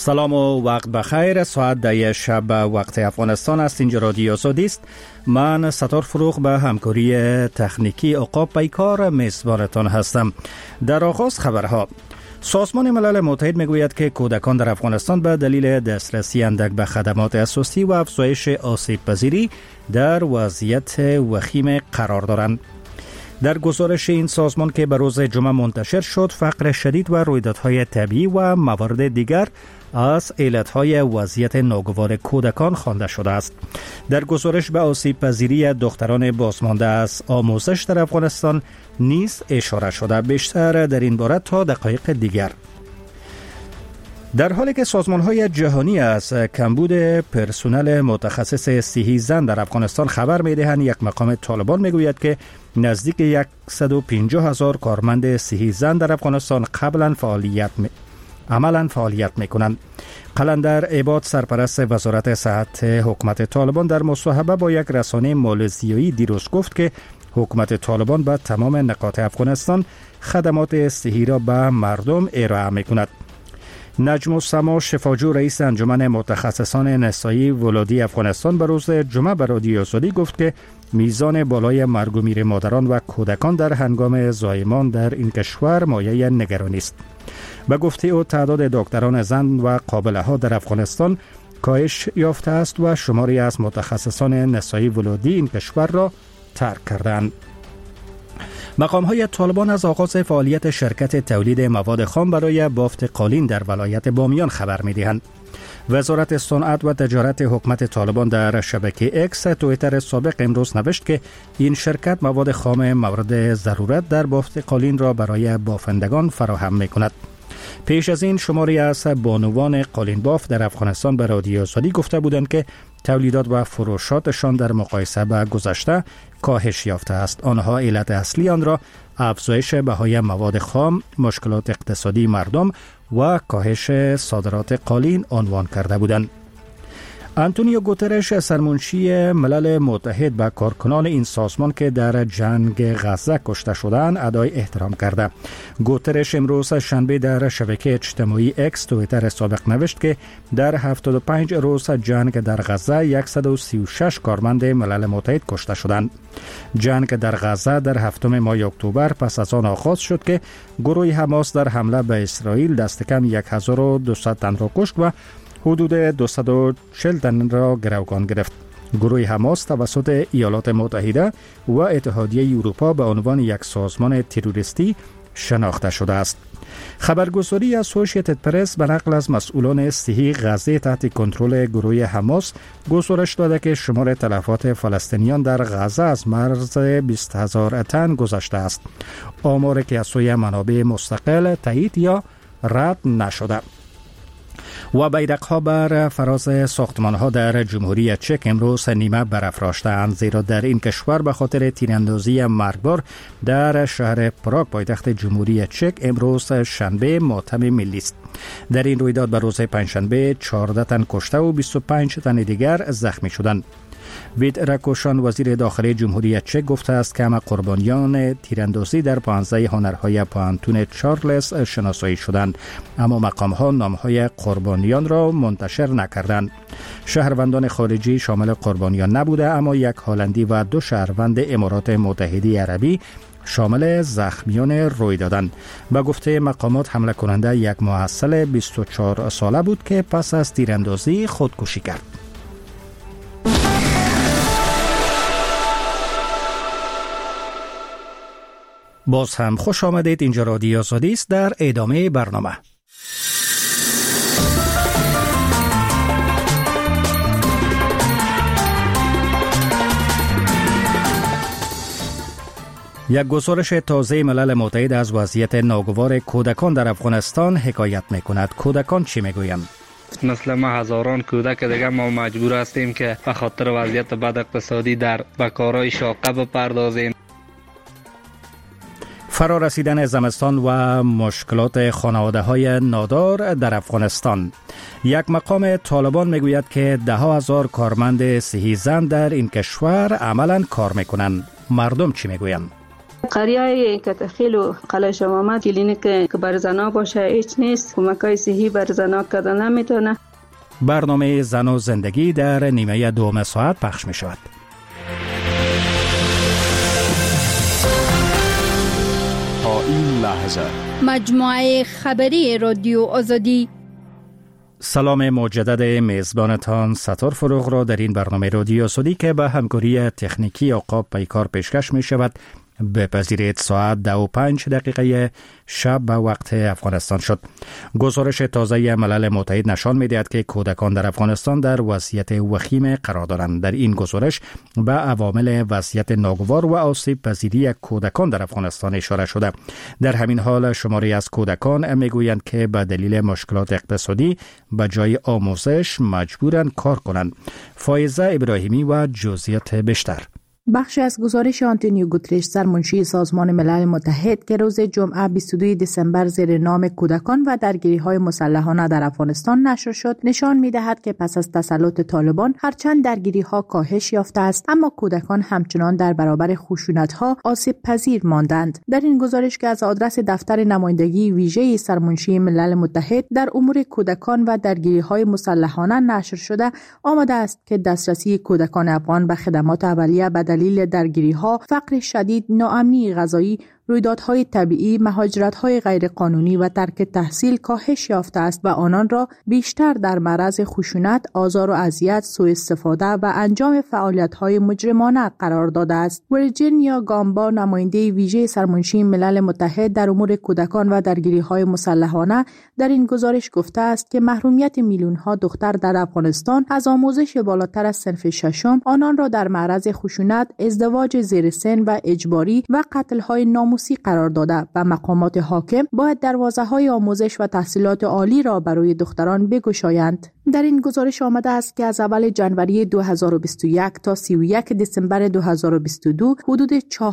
سلام و وقت بخیر. ساعت 10 شب وقت افغانستان است. اینجا رادیو آزادی است. من ستار فروغ به همکاری تکنیکی عقاب پیکار میزبانتان هستم. در آغاز خبرها. سازمان ملل متحد میگوید که کودکان در افغانستان به دلیل دسترسی اندک به خدمات اساسی و افزایش آسیب پذیری در وضعیت وخیم قرار دارند. در گزارش این سازمان که به روز جمعه منتشر شد، فقر شدید و رویدادهای طبیعی و موارد دیگر از علتهای وضعیت ناگوار کودکان خوانده شده است. در گزارش به آسیب پذیری دختران بازمانده از آموزش در افغانستان نیز اشاره شده. بیشتر در این باره تا دقایق دیگر. در حالی که سازمان‌های جهانی از کمبود پرسنل متخصص صحی زن در افغانستان خبر می‌دهند، یک مقام طالبان می‌گوید که نزدیک 150,000 کارمند صحی زن در افغانستان عملاً فعالیت می‌کنند. قلندر عباد، سرپرست وزارت صحت حکومت طالبان، در مصاحبه با یک رسانه مالزیایی دیروز گفت که حکومت طالبان به تمام نقاط افغانستان خدمات صحی را به مردم ارائه می‌کند. نجم السما شفاجو، رئیس انجمن متخصصان نسایی ولادی افغانستان، به روز جمعه به رادیو آزادی گفت که میزان بالای مرگ و میر مادران و کودکان در هنگام زایمان در این کشور مایه نگرانی است. به گفته او، تعداد دکتران زن و قابله ها در افغانستان کاهش یافته است و شماری از متخصصان نسایی ولادی این کشور را ترک کردند. مقام‌های طالبان از آغاز فعالیت شرکت تولید مواد خام برای بافت قالین در ولایت بامیان خبر می‌دهند. وزارت صنعت و تجارت حکومت طالبان در شبکه اکس توییتر سابق امروز نوشت که این شرکت مواد خام مورد ضرورت در بافت قالین را برای بافندگان فراهم می‌کند. پیش از این شماری از بانوان قالین باف در افغانستان به رادیو آزادی گفته بودند که تولیدات و فروشاتشان در مقایسه با گذشته کاهش یافته است. آنها علت اصلی آن را افزایش بهای مواد خام، مشکلات اقتصادی مردم و کاهش صادرات قالین عنوان کرده بودند. آنتونیو گوترش، سرمنشی ملل متحد، به کارکنان این سازمان که در جنگ غزه کشته شدند ادای احترام کرده. گوترش امروز شنبه در شبکه اجتماعی اکس توییتر سابق نوشت که در 75 روز جنگ در غزه 136 کارمند ملل متحد کشته شدند. جنگ در غزه در 7 ماه اکتبر پس از آن آغاز شد که گروه حماس در حمله به اسرائیل دست کم 1200 تن را کشت و حدود 240 تن را گروگان گرفت. گروه حماس توسط ایالات متحده و اتحادیه اروپا به عنوان یک سازمان تروریستی شناخته شده است. خبرگزاری اسوسییتد پرس به نقل از مسئولان صحی غزه تحت کنترل گروه حماس گزارش داده که شمار تلفات فلسطینیان در غزه از مرز 20,000 تن گذشته است. آماری که از سوی منابع مستقل تایید یا رد نشده. و بیرق‌ها بر فراز ساختمان‌ها در جمهوری چک امروز نیمه برافراشته‌اند، زیرا در این کشور به خاطر تیراندازی مرگبار در شهر پراگ پایتخت جمهوری چک امروز شنبه ماتم ملی است. در این رویداد به روز پنجشنبه 14 تن کشته و 25 تن دیگر زخمی شدند. وید رکوشان، وزیر داخلی جمهوری چک، گفته است که همه قربانیان تیراندازی در 15 هنرهای پانتون چارلز شناسایی شدند، اما مقام‌ها نام‌های قربانیان را منتشر نکردند. شهروندان خارجی شامل قربانیان نبوده، اما یک هلندی و 2 شهروند امارات متحده عربی شامل زخمیان روی دادند. به گفته مقامات حمله کننده یک محصل 24 ساله بود که پس از تیراندازی خودکشی کرد. باز هم خوش آمدید. اینجا رادیو آزادی است. در ادامه برنامه یک گزارش تازه ملل متحد از وضعیت ناگوار کودکان در افغانستان حکایت می‌کند. کودکان چی می‌گویند؟ مثل ما هزاران کودک دیگه ما مجبور هستیم که به خاطر وضعیت بد اقتصادی به کارهای شاقه بپردازیم. فرا رسیدن زمستان و مشکلات خانواده‌های نادار در افغانستان. یک مقام طالبان میگوید که 10,000 کارمند صحی زن در این کشور عملاً کار میکنند. مردم چی میگویند؟ قریه کتخیل و قلعه شاه محمد کلینیک که بر زنا باشه هیچ نیست، کمکای صحی بر زنا کردن نمیتونه. برنامه زن و زندگی در نیمه دوم ساعت پخش می شود. تا این لحظه مجموعه خبری رادیو آزادی. سلام مجدد میزبانتان ستار فروغ را در این برنامه رادیو آزادی که به همکاری تکنیکی عقاب پیکار پیشکش می شود بپذیرید. ساعت 2:05 شب به وقت افغانستان شد. گزارش تازه ملل متحد نشان می‌دهد که کودکان در افغانستان در وضعیت وخیم قرار دارند. در این گزارش به عوامل وضعیت ناگوار و آسیب پذیری کودکان در افغانستان اشاره شده. در همین حال شماری از کودکان میگویند که به دلیل مشکلات اقتصادی به جای آموزش مجبورند کار کنند. فایزه ابراهیمی و جزئیات بیشتر. بخشی از گزارش آنتونیو گوترش سرمنشی سازمان ملل متحد که روز جمعه 22 دسامبر زیر نام کودکان و درگیری‌های مسلحانه در افغانستان نشر شد نشان می‌دهد که پس از تسلط طالبان هرچند درگیری‌ها کاهش یافته است اما کودکان همچنان در برابر خشونت‌ها آسیب پذیر ماندند. در این گزارش که از آدرس دفتر نمایندگی ویژه سرمنشی ملل متحد در امور کودکان و درگیری‌های مسلحانه نشر شده آمده است که دسترسی کودکان افغان به خدمات اولیه به دلیل درگیری‌ها، فقر شدید، ناامنی غذایی، رویدادهای طبیعی، مهاجرت‌های غیرقانونی و ترک تحصیل کاهش یافته است و آنان را بیشتر در معرض خشونت، آزار و اذیت، سوء استفاده و انجام فعالیت‌های مجرمانه قرار داده است. ورجینیا گامبا نماینده ویژه سرمنشی ملل متحد در امور کودکان و درگیری‌های مسلحانه در این گزارش گفته است که محرومیت میلیون‌ها دختر در افغانستان از آموزش بالاتر از صنف ششم آنان را در معرض خشونت، ازدواج زیر سن و اجباری و قتل‌های ناموسی قرار داده و مقامات حاکم باید دروازه‌های آموزش و تحصیلات عالی را برای دختران بگشایند. در این گزارش آمده است که از اول ژانویه 2021 تا 31 دسامبر 2022 حدود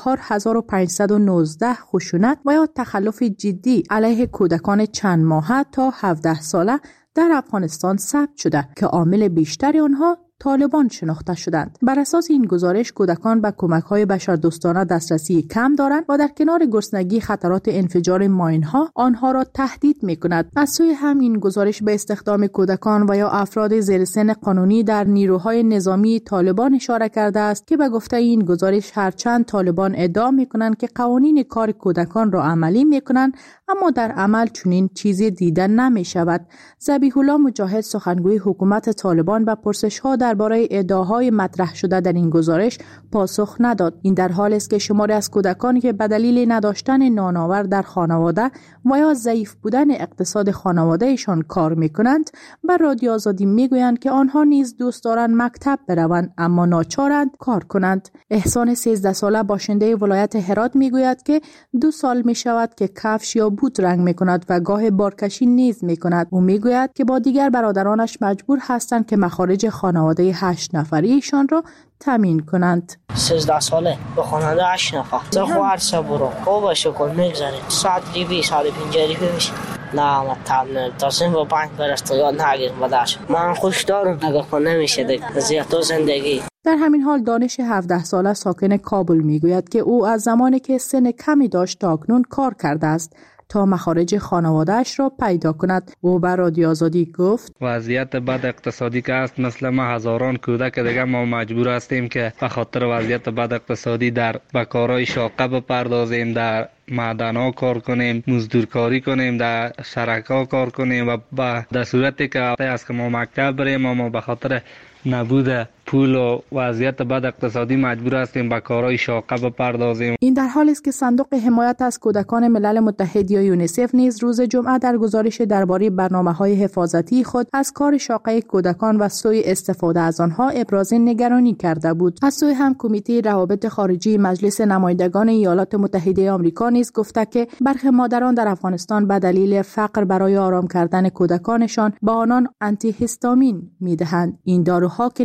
4519 خشونت و یا تخلف جدی علیه کودکان چند ماهه تا 17 ساله در افغانستان ثبت شده که عامل بیشتر آنها طالبان شناخته شدند. بر اساس این گزارش کودکان به کمک‌های بشردوستانه دسترسی کم دارند و در کنار گرسنگی خطرات انفجار ماین‌ها آنها را تهدید می‌کند. از سوی هم این گزارش به استخدام کودکان و یا افراد زیر سن قانونی در نیروهای نظامی طالبان اشاره کرده است که به گفته این گزارش هرچند طالبان ادعا می‌کنند که قوانین کار کودکان را عملی می‌کنند اما در عمل چنین چیزی دیده نمی‌شود. ذبیح الله مجاهد سخنگوی حکومت طالبان به پرسش‌ها درباره ادعاهای مطرح شده در این گزارش پاسخ نداد. این در حالی است که شماری از کودکانی که به دلیل نداشتن نانآور در خانواده و یا ضعیف بودن اقتصاد خانوادهشان کار میکنند بر رادیو آزادی میگویند که آنها نیز دوست دارند مکتب بروند اما ناچارند کار کنند. احسان 13 ساله باشنده ولایت هرات میگوید که 2 سال میشود که کفش یا بوت رنگ میکند و گاه بارکشی نیز میکند. او میگوید که با دیگر برادرانش مجبور هستند که مخارج خانواده 8 نفری ایشان را تامین کنند. 13 ساله به خانواده 8 نفر. خواهر صبورو خوب شکل میگذاریم. ساعت ریبی ساعت 5 ریبی میشه. نه مطمئن تصمیم با 5 برست یاد نگیر بدش. من خوش دارم اگر خود نمیشه دیگه زیاد زندگی. در همین حال دانش 17 ساله ساکن کابل میگوید که او از زمانی که سن کمی داشت تا اکنون کار کرده است تا مخارج خانواده‌اش را پیدا کند. او بر رادیو آزادی گفت وضعیت بد اقتصادی که است مثل ما هزاران کودک دیگه ما مجبور هستیم که به خاطر وضعیت بد اقتصادی در کارهای شاقه بپردازیم، در معدن‌ها کار کنیم، مزدورکاری کنیم، در شرکت‌ها کار کنیم و در صورتی که است که ما مکتب بریم ما به خاطر نبود پول و وضعیت بد اقتصادی مجبور هستیم به کارهای شاقه بپردازیم. این در حالی است که صندوق حمایت از کودکان ملل متحد یا یونیسف نیز روز جمعه در گزارش درباره برنامه‌های حفاظتی خود از کار شاقه کودکان و سوء استفاده از آنها ابراز نگرانی کرده بود. از سوی هم کمیته روابط خارجی مجلس نمایندگان ایالات متحده آمریکا نیز گفته که برخی مادران در افغانستان به دلیل فقر برای آرام کردن کودکانشان به آنان آنتی هیستامین میدهند. این داروها که نشاور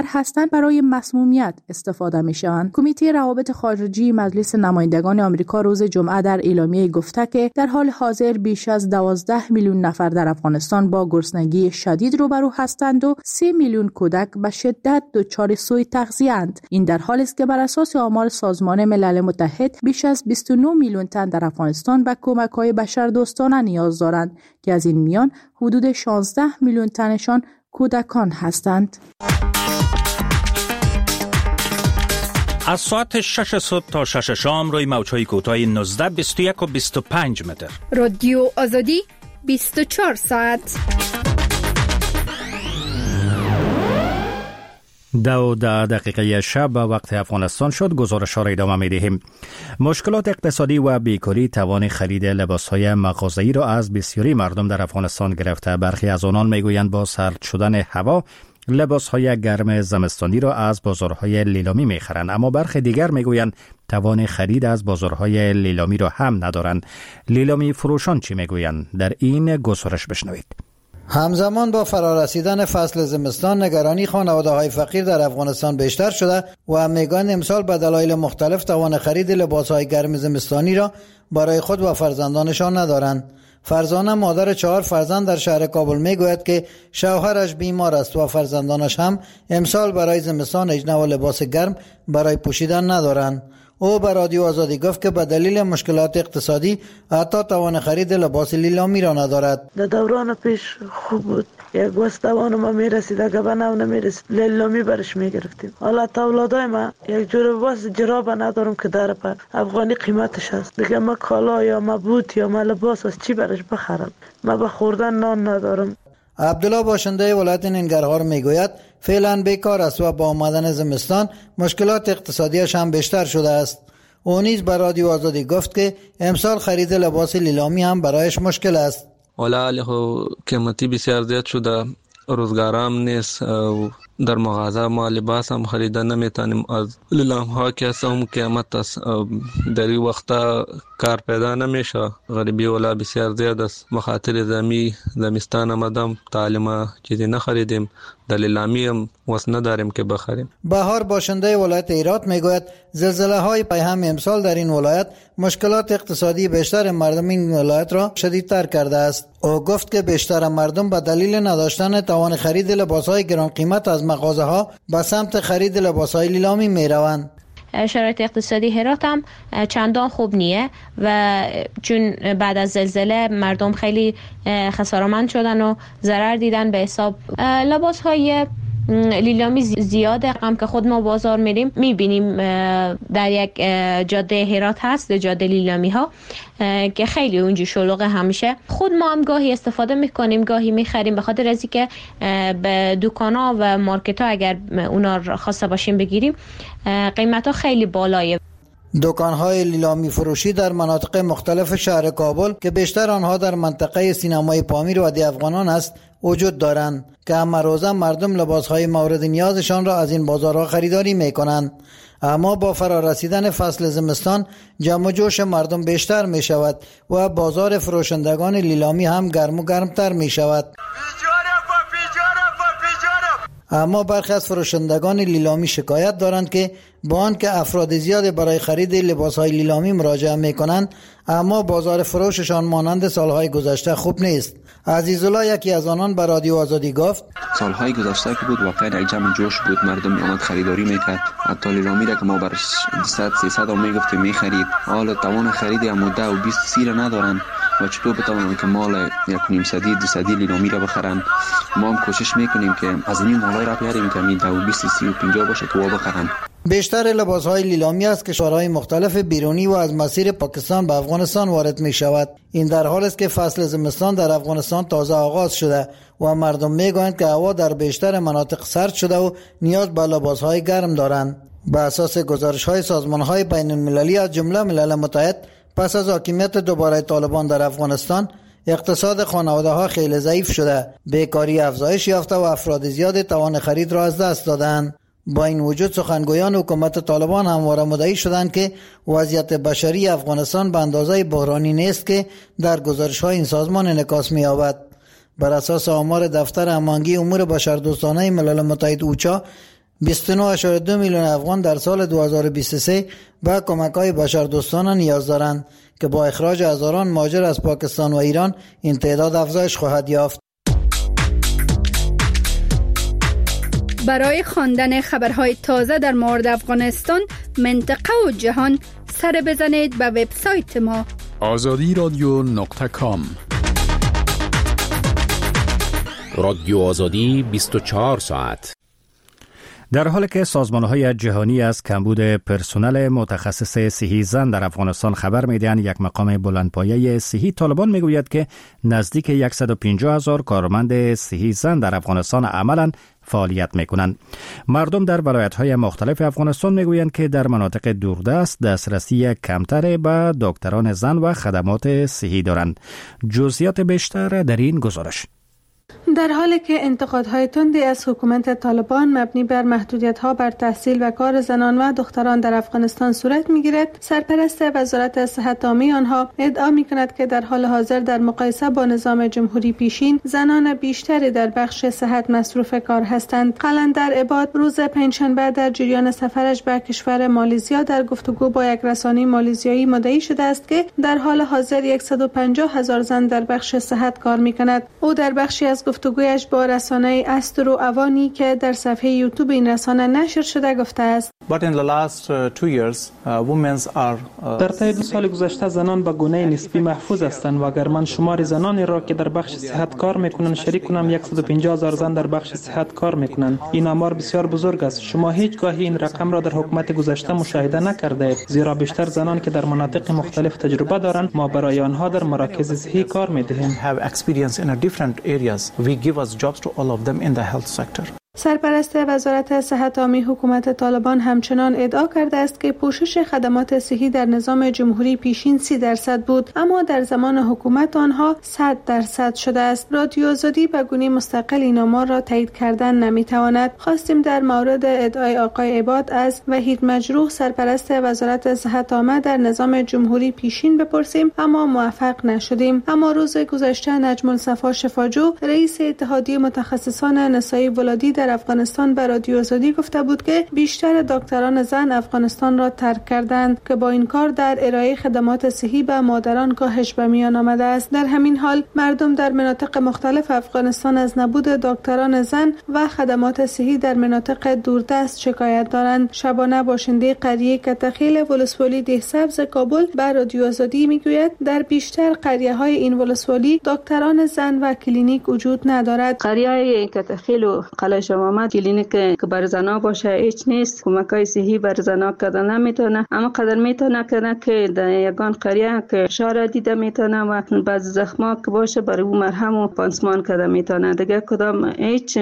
خطر هستند برای مسمومیت استفاده می‌شوند. کمیته روابط خارجی مجلس نمایندگان آمریکا روز جمعه در اعلامیه گفته که در حال حاضر بیش از 12 میلیون نفر در افغانستان با گرسنگی شدید روبرو هستند و 3 میلیون کودک به شدت دچار سوء تغذیه‌اند. این در حالی است که بر اساس آمار سازمان ملل متحد بیش از 29 میلیون تن در افغانستان به کمک‌های بشردوستانه نیاز دارند که از این میان حدود 16 میلیون تنشان کودکان هستند. از ساعت 6 صبح تا 6 شام روی موج‌های کوتاه 19 21 و 25 متر. رادیو آزادی 24 ساعت. 12 شب به وقت افغانستان شد. گزارش را ادامه می‌دهیم. مشکلات اقتصادی و بیکاری توان خرید لباس‌های مغازه‌ای را از بسیاری مردم در افغانستان گرفته. برخی از آنان می‌گویند با سرد شدن هوا لباس‌های گرم زمستانی را از بازارهای لیلامی می‌خرند، اما برخی دیگر می‌گویند توان خرید از بازارهای لیلامی را هم ندارند. لیلامی فروشان چی می‌گویند؟ در این گزارش بشنوید. همزمان با فرارسیدن فصل زمستان نگرانی خانواده‌های فقیر در افغانستان بیشتر شده و میگویند امسال به دلایل مختلف توان خرید لباس‌های گرم زمستانی را برای خود و فرزندانشان ندارند. فرزانه مادر 4 فرزند در شهر کابل میگوید که شوهرش بیمار است و فرزندانش هم امسال برای زمستان اجنه و لباس گرم برای پوشیدن ندارند. او به رادیو آزادی گفت که به دلیل مشکلات اقتصادی حتی توان خرید لباس لیلامی را ندارد. در دوران پیش خوب بود، یک وقت توان ما میرسید، اگه به نو نمیرسید لیلامی برش میگرفتیم. حالا اولادای ما یک جور لباس جراب ندارم که در پر افغانی قیمتش هست. دیگه ما کالا یا ما بوت یا ما لباس از چی برش بخرم؟ ما به خوردن نان ندارم. عبدالله باشنده ولایت ننگرهار میگوید فعلا بیکار است و با آمدن زمستان مشکلات اقتصادیش هم بیشتر شده است. او نیز به رادیو آزادی گفت که امسال خرید لباس لیلامی هم برایش مشکل است. حالا قیمتی بسیار زیاد شده، روزگارام نیست، در مغازه ما لباس هم خریدن نمیتونیم. از لیلام ها که هم قیمت است، در این وقت کار پیدا نمیشه. غریبی ولا بسیار زیاد است. بخاطر زمستان آمدم تعلیم چیزی نخریدیم، در لیلامی هم وس نداریم که بخریم. بهار باشنده ولایت هرات میگوید زلزله های پیهم امسال در این ولایت مشکلات اقتصادی بیشتر مردم این ولایت را شدیدتر کرده است. او گفت که بیشتر مردم به دلیل نداشتن توان خرید لباس های گران قیمت از مغازه ها به سمت خرید لباس های لیلامی می روند. شرایط اقتصادی هرات هم چندان خوب نیه و چون بعد از زلزله مردم خیلی خسارتمند شدن و ضرر دیدن. به حساب لباس های لیلامی زیاده. هم که خود ما بازار میریم میبینیم در یک جاده هرات هست، جاده لیلامی ها که خیلی اونجا شلوغه همیشه. خود ما هم گاهی استفاده میکنیم، گاهی میخریم، به خاطر از اینکه به دکان ها و مارکت ها اگر اونا را خواسته باشیم بگیریم قیمت ها خیلی بالایه. دکان‌های لیلامی فروشی در مناطق مختلف شهر کابل که بیشتر آنها در منطقه سینمای پامیر و وادی افغانان است وجود دارند که همه روزه مردم لباس‌های مورد نیازشان را از این بازارها خریداری می‌کنند. اما با فرارسیدن فصل زمستان جمع و جوش مردم بیشتر می‌شود و بازار فروشندگان لیلامی هم گرم و گرمتر می‌شود. اما برخی از فروشندگان لیلامی شکایت دارند که با آنکه افراد زیادی برای خرید لباس‌های لیلامی مراجعه می‌کنند اما بازار فروششان مانند سالهای گذشته خوب نیست. عزیزالله یکی از آنان به رادیو آزادی گفت سالهای گذشته که بود واقعا یک جمع جوش بود، مردم آمد خریداری میکرد، حتی لیلامی را که ما برش 200-300 میگفتیم میخرید. حالا توان خرید اما 10 و 20 سی را ندارن و چطور بتوانند که مال 1.5 لیلامی را بخرن. ما هم کوشش میکنیم که از این مالای را بیاریم که می 10 و 20 30 و 50 باشه که بخرن. بیشتر لباس‌های لیلامی از کشورهای مختلف بیرونی و از مسیر پاکستان به افغانستان وارد می شود. این در حالی است که فصل زمستان در افغانستان تازه آغاز شده و مردم میگویند که هوا در بیشتر مناطق سرد شده و نیاز به لباس‌های گرم دارند. به اساس گزارش‌های سازمان‌های بین‌المللی از جمله ملل متحد، پس از حاکمیت دوباره طالبان در افغانستان اقتصاد خانواده‌ها خیلی ضعیف شده، بیکاری افزایش یافته و افراد زیاد توان خرید را از دست دادند. با این وجود سخنگویان حکومت طالبان همواره مدعی شدند که وضعیت بشری افغانستان به اندازه بحرانی نیست که در گزارش‌های این سازمان انعکاس می‌یابد. بر اساس آمار دفتر هماهنگی امور بشردوستانه ملل متحد اوچا، 29.2 میلیون افغان در سال 2023 به کمک‌های بشردوستانه نیاز دارند که با اخراج هزاران مهاجر از پاکستان و ایران این تعداد افزایش خواهد یافت. برای خواندن خبرهای تازه در مورد افغانستان، منطقه و جهان، سر بزنید به وبسایت ما azadiradyo.com. رادیو آزادی 24 ساعت. در حالی که سازمان‌های جهانی از کمبود پرسنل متخصص صحی زن در افغانستان خبر می‌دهند، یک مقام بلندپایه صحی طالبان میگوید که نزدیک 150,000 کارمند صحی زن در افغانستان عملاً فعالیت می‌کنند. مردم در ولایت‌های مختلف افغانستان میگویند که در مناطق دوردست دسترسی کمتری به دکتران زن و خدمات صحی دارند. جزئیات بیشتر در این گزارش. در حالی که انتقادهای تندی از حکومت طالبان مبنی بر محدودیت‌ها بر تحصیل و کار زنان و دختران در افغانستان صورت می‌گیرد، سرپرست وزارت صحت عامه آنها ادعا می‌کند که در حال حاضر در مقایسه با نظام جمهوری پیشین زنان بیشتری در بخش صحت مصروف کار هستند. قلندر عباد روز پنجشنبه در جریان سفرش به کشور مالزیا در گفتگو با یک رسانه مالزیایی مدعی شده است که در حال حاضر 150,000 زن در بخش صحت کار می‌کند. او در بخشی از گفتگویش با رسانه استرو اوانی که در صفحه یوتیوب این رسانه نشر شده گفته است: در طی 2 سال گذشته زنان به گونه نسبی محفوظ هستند و اگر من شمار زنانی را که در بخش صحت کار میکنند شریک کنم 150,000 زن در بخش صحت کار میکنند. این آمار بسیار بزرگ است. شما هیچگاهی این رقم را در حکومت گذشته مشاهده نکرده اید، زیرا بیشتر زنان که در مناطق مختلف تجربه دارند ما برای آنها در مراکز صحی کار میدهیم. We give us jobs to all of them in the health sector. سرپرست وزارت صحت عامه حکومت طالبان همچنان ادعا کرده است که پوشش خدمات صحی در نظام جمهوری پیشین 30% بود، اما در زمان حکومت آنها 100% شده است. رادیو آزادی به گونه مستقل این آمار را تایید کردن نمیتواند. خواستیم در مورد ادعای آقای عباد از وحید مجروح سرپرست وزارت صحت عامه در نظام جمهوری پیشین بپرسیم، اما موفق نشدیم. اما روز گذشته نجم الصفا شفاجو رئیس اتحادیه متخصصان نسایی ولادی در افغانستان به رادیو آزادی گفته بود که بیشتر دکتران زن افغانستان را ترک کردند که با این کار در ارائه خدمات صحی به مادران کاهش به میان آمده است. در همین حال مردم در مناطق مختلف افغانستان از نبود دکتران زن و خدمات صحی در مناطق دوردست شکایت دارند. شبانه باشنده قریه کتخیل ولسوالی دهسبز کابل به رادیو آزادی میگوید در بیشتر قریه های این ولسوالی دکتران زن و کلینیک وجود ندارد. قریه کتخیل و قلعه شمامت کلینیک که بر زنا باشه هیچ نیست. کمکای صحی بر زنا کردن نمیتونه، اما قدر میتونه که در یگان قریه که شاره دیده میتونه و بعض زخما که باشه برای اون مرهم و پانسمان کرده میتونه. دیگه کدام هیچ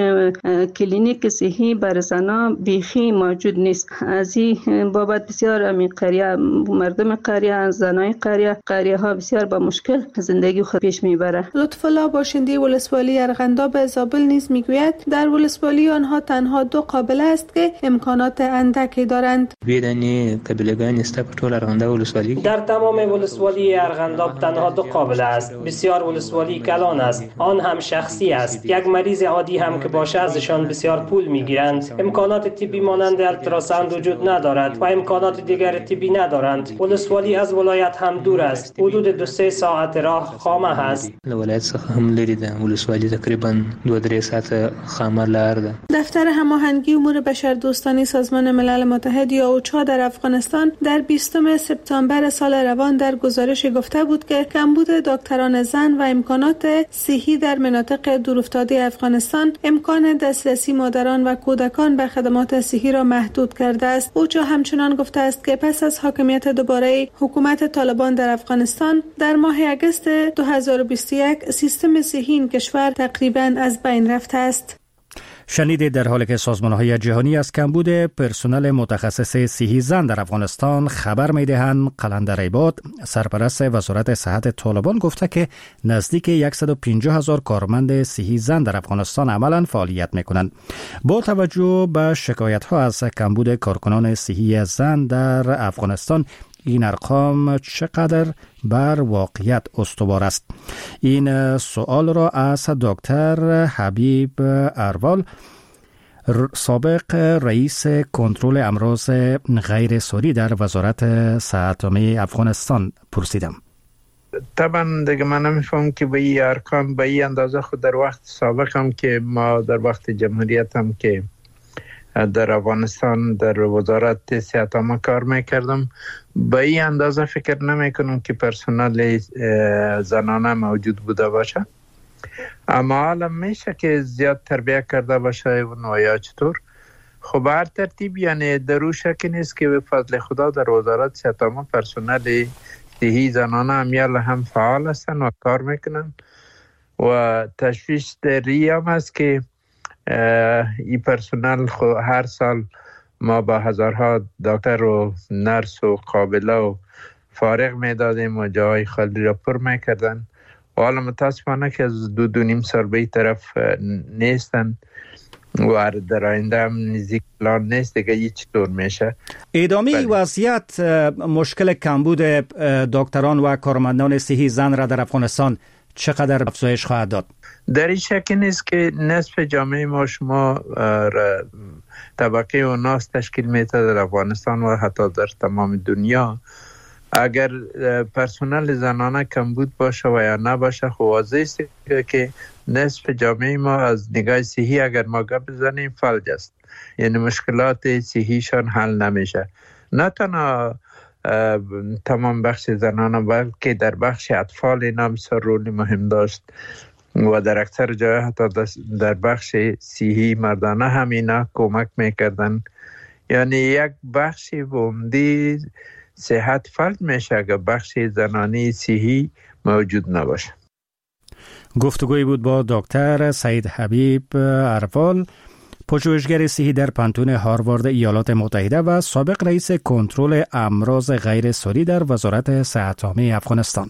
کلینیک صحی بر زنا بیخی موجود نیست. از این بابت بسیار امی قریه مردم قریه زنای قریه ها بسیار با مشکل زندگی خود پیش میبره. لطف الله باشنده ولسوالی ارغنداب زابل نیز میگوید در ولسوالی آنها تنها 2 قابله است که امکانات اندکی دارند. بیدنی قبیله‌گان است په ټول ارغنداب ولسوالی در تمام ولسوالی ارغنداب تنها 2 قابله است. بسیار ولسوالی کلان است، آن هم شخصی است. یک مریض عادی هم که باشه ازشان بسیار پول میگیرند. امکانات طبی مانند التراساوند وجود ندارد و امکانات دیگر طبی ندارند. ولسوالی از ولایت هم دور است، حدود 2-3 ساعت راه خامه است. ولایت څخه هم لري ده. ولسوالی تقریبا 2-3 ساعت خامه لار ده. دفتر هماهنگی امور بشردوستانه سازمان ملل متحد یا اوچا در افغانستان در 20 سپتامبر سال روان در گزارش گفته بود که کمبود دکتران زن و امکانات صحی در مناطق دورافتاده افغانستان امکان دسترسی مادران و کودکان به خدمات صحی را محدود کرده است. اوچا همچنان گفته است که پس از حاکمیت دوباره حکومت طالبان در افغانستان در ماه اگست 2021 سیستم صحی این کشور تقریبا از بین رفته است. شنیدید در حالی که سازمان‌های جهانی از کمبود پرسنل متخصص صحی زن در افغانستان خبر می‌دهند، قلندر عباد سرپرست وزارت صحت طالبان گفته که نزدیک 150,000 کارمند صحی زن در افغانستان عملاً فعالیت می‌کنند. با توجه به شکایت‌ها از کمبود کارکنان صحی زن در افغانستان، این ارقام چقدر بر واقعیت استوار است؟ این سوال را از دکتر حبیب اروال سابق رئیس کنترل امراض غیر ساری در وزارت صحت عامه افغانستان پرسیدم. طبعا دیگه من نمیفهم که به این ارقام به این اندازه خود در وقت سابق هم که ما در وقت جمهوریت هم که در افغانستان در وزارت صحت عامه کار میکردم به این اندازه فکر نمیکنم که پرسنل زنانه موجود بوده باشه، اما حالا میشه که زیاد تربیت کرده باشه و یا چطور. خب هر ترتیب یعنی درو شکی نیست که به فضل خدا در وزارت صحت عامه پرسنل صحی زنانه هم فعال هستن و کار میکنن و تشویش دری هم است که این پرسنل هر سال ما با هزارها دکتر و نرس و قابله و فارغ میدادیم و جای خالی را پر میکردن و حالا متاسفانه که از 2.5 سال به این طرف نیستن و در آینده هم نزدیک پلان نیست دیگه این چطور میشه. ادامه وضعیت مشکل کمبود دکتران و کارمندان صحی زن را در افغانستان چقدر افزایش خواهد داد؟ در این شکی نیست که نصف جامعه ما شما طبقه و ناس تشکیل میده در افغانستان و حتی در تمام دنیا. اگر پرسنل زنانه کمبود باشه و یا نباشه خب واضح است که نصف جامعه ما از نگاه صحی اگر ما گپ بزنیم فلج است، یعنی مشکلات صحیشان حل نمیشه. نه تنها تمام بخش زنانه بلکه در بخش اطفال اینا بسیار رول مهم داشت و در اکثر جای حتی در بخش صحی مردانه هم اینا کمک میکردن. یعنی یک بخشی عمده صحت فلج میشه اگر بخش زنانی صحی موجود نباشه. گفتگوی بود با دکتر سعید حبیب اروال، پژوهشگر صحی در پانتون هاروارد ایالات متحده و سابق رئیس کنترل امراض غیر ساری در وزارت صحت عامه افغانستان.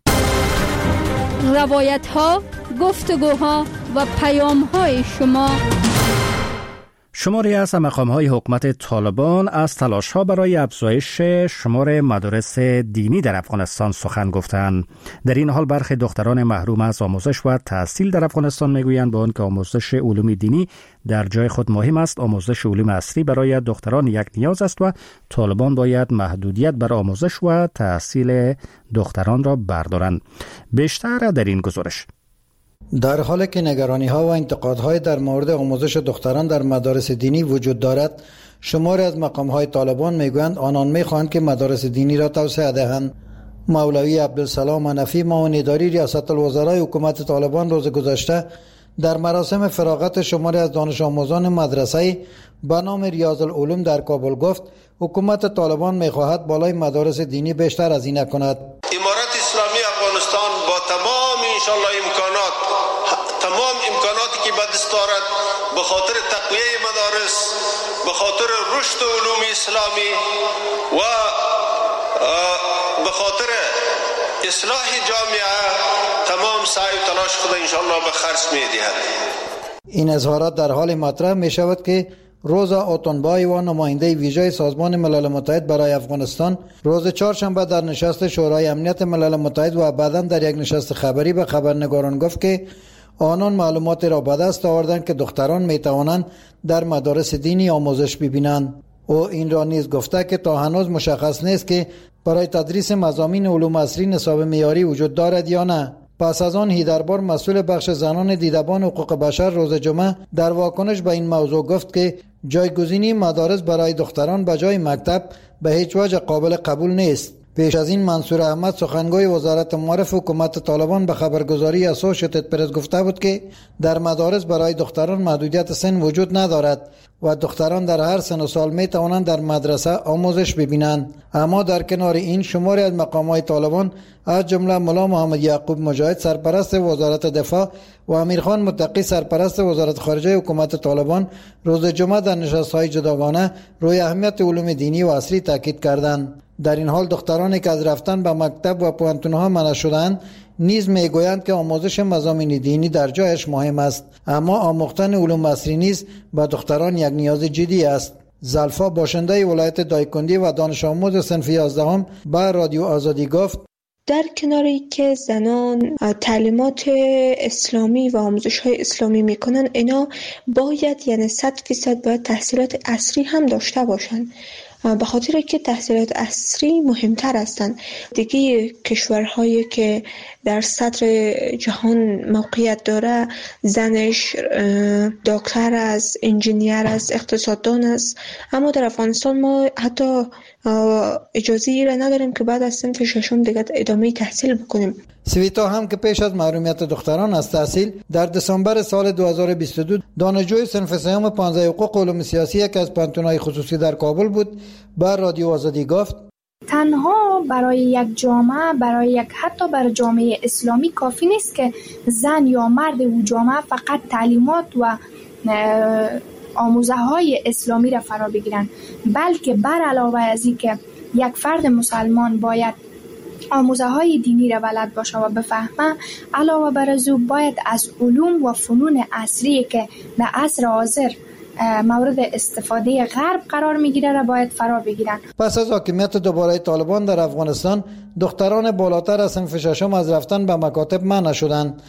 روایت ها، گفتگوها و پیام های شما. شماری از مقام‌های حکومت طالبان از تلاش‌ها برای افزایش شمار مدارس دینی در افغانستان سخن گفتند. در این حال برخی دختران محروم از آموزش و تحصیل در افغانستان میگویند با آنکه آموزش علوم دینی در جای خود مهم است، آموزش علوم عصری برای دختران یک نیاز است و طالبان باید محدودیت بر آموزش و تحصیل دختران را بردارند. بیشتر در این گزارش. در حالی که نگرانی‌ها و انتقادهای در مورد آموزش دختران در مدارس دینی وجود دارد، شماری از مقام‌های طالبان میگویند آنان می‌خواهند که مدارس دینی را توسعه دهند. مولوی عبدالسلام حنفی معاون اداری ریاست الوزرای حکومت طالبان روز گذشته در مراسم فراغت شماری از دانش آموزان مدرسه‌ای به نام ریاض العلوم در کابل گفت حکومت طالبان می‌خواهد بالای مدارس دینی بیشتر هزینه کند. امارت اسلامی افغانستان با تمام انشالله امکاناتی که به دست دارد به خاطر تقویه مدارس، به خاطر رشد علوم اسلامی و به خاطر اصلاح جامعه تمام سعی و تلاش خود انشالله به خرج می‌دهد. این اظهارات در حال مطرح می شود که روزا اوتونبای و نماینده ویژه سازمان ملل متحد برای افغانستان روز چهارشنبه در نشست شورای امنیت ملل متحد و بعداً در یک نشست خبری به خبرنگاران گفت که آنان معلومات را به دست آوردند که دختران می توانند در مدارس دینی آموزش ببینند. او این را نیز گفته که تا هنوز مشخص نیست که برای تدریس مضامین علوم عصری نصاب معیاری وجود دارد یا نه. پس از آن هیدربار مسئول بخش زنان دیدبان حقوق بشر روز جمعه در واکنش به این موضوع گفت که جایگزینی مدارس برای دختران به جای مکتب به هیچ وجه قابل قبول نیست. پیش از این منصور احمد سخنگوی وزارت معارف حکومت طالبان به خبرگزاری اسوشیتد پرس گفته بود که در مدارس برای دختران محدودیت سن وجود ندارد و دختران در هر سن و سال می توانند در مدرسه آموزش ببینند. اما در کنار این شماری از مقامات طالبان از جمله ملا محمد یعقوب مجاهد سرپرست وزارت دفاع و امیرخان متقی سرپرست وزارت خارجه حکومت طالبان روز جمعه در نشست‌های جداگانه روی اهمیت علوم دینی و عصری تاکید کردند. در این حال دخترانی که از رفتن به مکتب و پوانتون‌ها منع شدند نیز میگویند که آموزش مضامین دینی در جایش مهم است، اما آموختن علوم عصری نیز به دختران یک نیاز جدی است. زلفا باشنده ولایت دایکندی و دانش آموز صنف 11 به رادیو آزادی گفت در کناری که زنان تعلیمات اسلامی و آموزش‌های اسلامی میکنن، اینا باید یعنی 100% باید تحصیلات عصری هم داشته باشن، به خاطر که تحصیلات عصری مهمتر هستند. دیگه کشورهایی که در صدر جهان موقعیت داره، زنش دکتر است، انجینیر است، اقتصاددان است، اما در افغانستان ما حتی اجازه ای را نداریم که بعد از صنف ششم دیگه ادامه تحصیل بکنیم. سویتا هم که پیش از محرومیت دختران از تحصیل در دسامبر سال 2022 دانشجوی صنف سوم 15 حقوق علوم سیاسی که از پانتونای خصوصی در کابل بود، بر رادیو آزادی گفت: تنها برای یک جامعه، حتی برای جامعه اسلامی کافی نیست که زن یا مرد او جامعه فقط تعلیمات و آموزه های اسلامی را فرا بگیرن، بلکه بر علاوه از این که یک فرد مسلمان باید آموزه های دینی را بلد باشه و بفهمه، علاوه بر از او باید از علوم و فنون عصری که در عصر حاضر مورد استفاده غرب قرار میگیره را باید فرا بگیرن. پس از حاکمیت دوباره طالبان در افغانستان، دختران بالاتر از صنف ششم از رفتن به مکاتب منع شدند.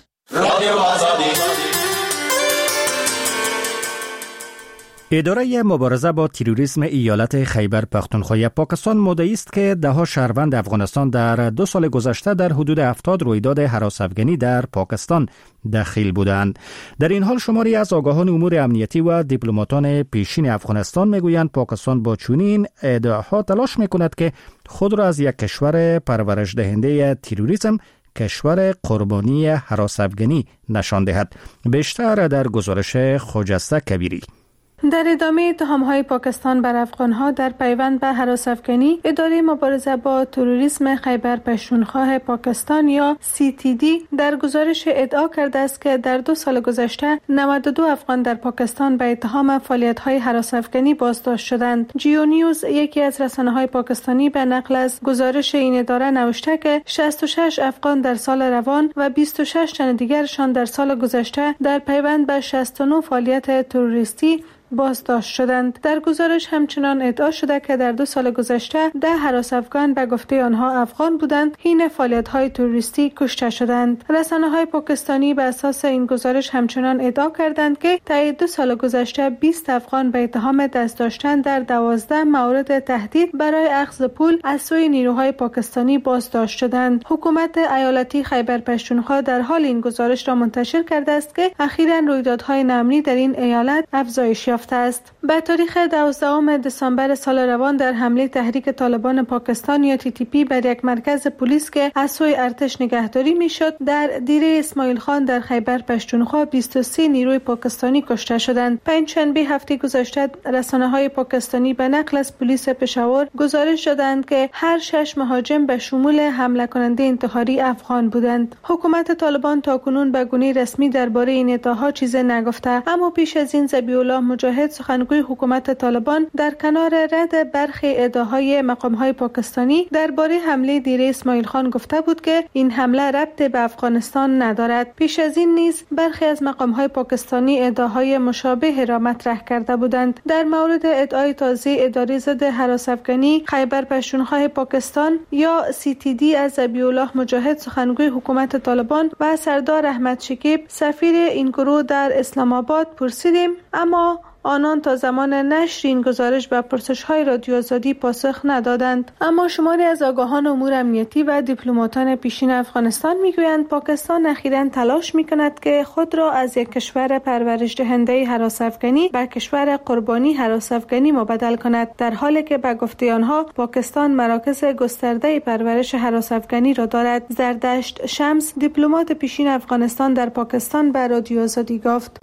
اداره مبارزه با تروریسم ایالت خیبر پختونخوا پاکستان مدعی است که دهها شهروند افغانستان در 2 سال گذشته در حدود 70 رویداد هراس‌افغانی در پاکستان دخیل بودند. در این حال شماری از آگاهان امور امنیتی و دیپلماتان پیشین افغانستان میگویند پاکستان با چنین ادعاها تلاش میکند که خود را از یک کشور پرورش دهنده تروریسم کشور قربانی هراس‌افغانی نشان دهد. بیشتر در گزارش خجسته کبیری. در ادامه اتهام‌های پاکستان بر افغان‌ها در پیوند به هراس‌افغانی، اداره مبارزه با تروریسم خیبر پختونخوا پاکستان یا CTD در گزارش ادعا کرده است که در 2 سال گذشته 92 افغان در پاکستان به اتهام فعالیت‌های هراس‌افغانی بازداشت شدند. جیو نیوز، یکی از رسانه‌های پاکستانی، به نقل از گزارش این اداره نوشته که 66 افغان در سال روان و 26 تن دیگرشان در سال گذشته در پیوند به 69 فعالیت تروریستی بازداشت شدند. در گزارش همچنان ادعا شده که در 2 سال گذشته 10 هراس‌افغان به گفته آنها افغان بودند حین فعالیت‌های تروریستی کشته شدند. رسانه‌های پاکستانی به اساس این گزارش همچنان ادعا کردند که طی 2 سال گذشته 20 افغان به اتهام دست داشتن در 12 مورد تهدید برای اخذ پول از سوی نیروهای پاکستانی بازداشت شدند. حکومت ایالتی خیبر پختونخوا در حال این گزارش را منتشر کرده است که اخیراً رویدادهای نامنی در این ایالت افزایش است. به تاریخ 12 دسامبر سال روان در حمله تحریک طالبان پاکستان یا TTP بر یک مرکز پلیس که از سوی ارتش نگهداری میشد در دیره اسماعیل خان در خیبر پختونخوا 23 نیروی پاکستانی کشته شدند. پنجشنبه هفته گذشته رسانه‌های پاکستانی به نقل از پلیس پشاور گزارش دادند که هر 6 مهاجم به شمول حمله کننده انتحاری افغان بودند. حکومت طالبان تاکنون به گونه رسمی درباره این ادعاها چیزی نگفته، اما پیش از این ذبیح‌الله مجاهد، سخنگوی حکومت طالبان، در کنار رد برخی ادعاهای مقام‌های پاکستانی درباره حمله دیره اسماعیل خان گفته بود که این حمله ربط به افغانستان ندارد. پیش از این نیز برخی از مقام‌های پاکستانی ادعاهای مشابه را مطرح کرده بودند. در مورد ادعای تازه اداره ضد هراس‌افغانی خیبر پختونخوا پاکستان یا CTD از ذبیح‌الله مجاهد، سخنگوی حکومت طالبان، و سردار احمد شکیب، سفیر این گروه در اسلام آباد، پرسیدیم، اما آنان تا زمان نشر این گزارش به پرسش‌های رادیو آزادی پاسخ ندادند. اما شماری از آگاهان امور امنیتی و دیپلماتان پیشین افغانستان میگویند پاکستان اخیراً تلاش میکند که خود را از یک کشور پرورش دهنده هراس‌افغانی به کشور قربانی هراس‌افغانی مبدل کند، در حالی که به گفته آنها پاکستان مراکز گسترده پرورش هراس‌افغانی را دارد. زردشت شمس، دیپلمات پیشین افغانستان در پاکستان، به رادیو آزادی گفت: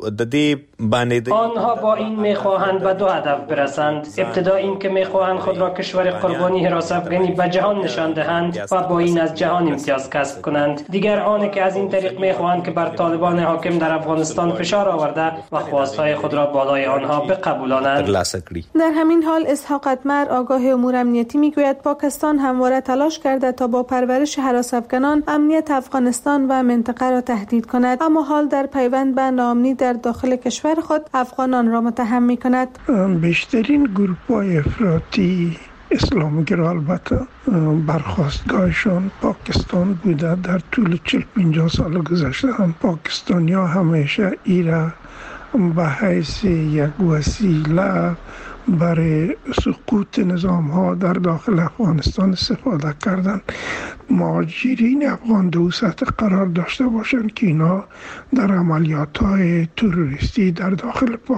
آنها با این میخواهند به 2 هدف برسند. ابتدا این که میخواهند خود را کشور قربانی هراس‌افغانی به جهان نشان دهند و با این از جهان امتیاز کسب کنند. دیگر آن که از این طریق میخواهند که بر طالبان حاکم در افغانستان فشار آورده و خواستهای خود را بالای آنها بقبولانند. در همین حال اسحاق اتمر، آگاه امور امنیتی، میگوید پاکستان همواره تلاش کرده تا با پرورش هراس‌افغانان امنیت افغانستان و منطقه را تهدید کند، اما حال در پیوند به ناامنی در داخل کشور خود افغانان را متهم می‌کند. بیشترین گروه‌های افراطی اسلامگرا البته برخاستگاهشان پاکستان بوده. در طول 40-50 سال گذشته هم پاکستانیا همیشه ایره به حیث یک وسیله برای سقوط نظام ها در داخل افغانستان استفاده کردن. مهاجرین افغان دو سطح قرار داشته باشند که اینا در عملیات های تروریستی در داخل